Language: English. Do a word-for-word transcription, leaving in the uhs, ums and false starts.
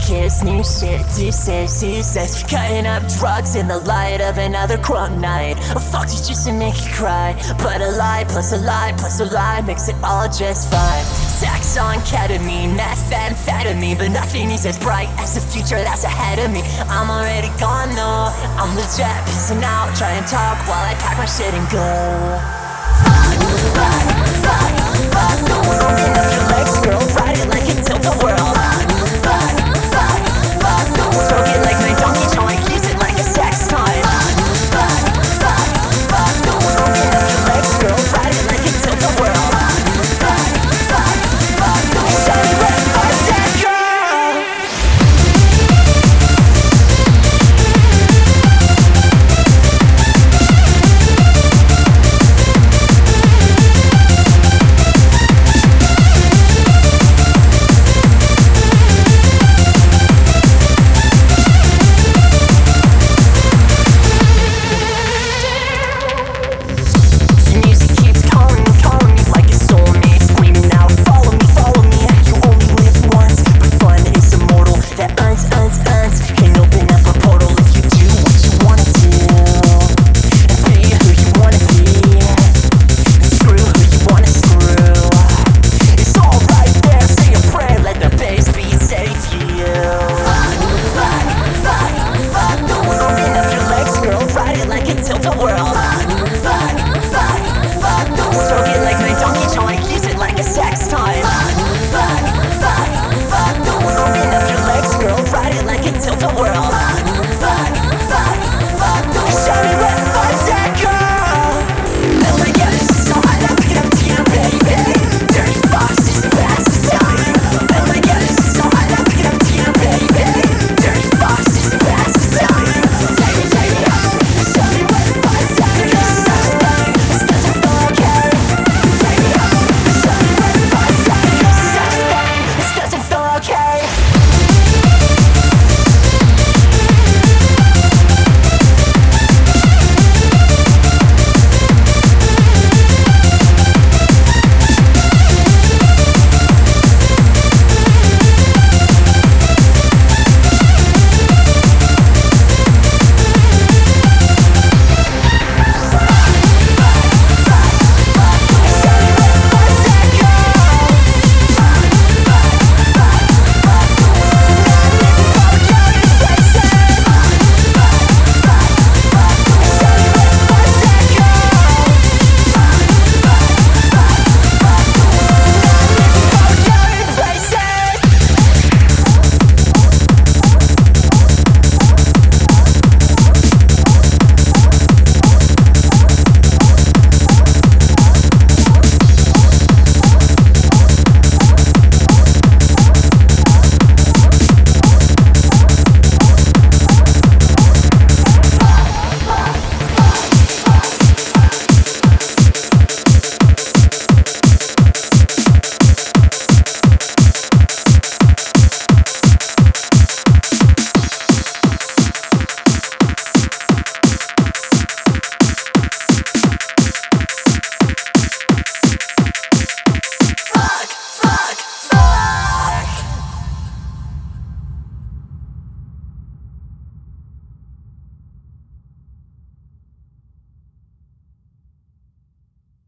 kiss, new shit, she says, she says, cutting up drugs in the light of another crunk night. Oh, fuck these just to make you cry, but a lie plus a lie plus a lie makes it all just fine. Sex on ketamine, methamphetamine, but nothing is as bright as the future that's ahead of me. I'm already gone though, I'm legit pissing out, try and talk while I pack my shit and go. Fuck, fuck, fuck, fuck the world.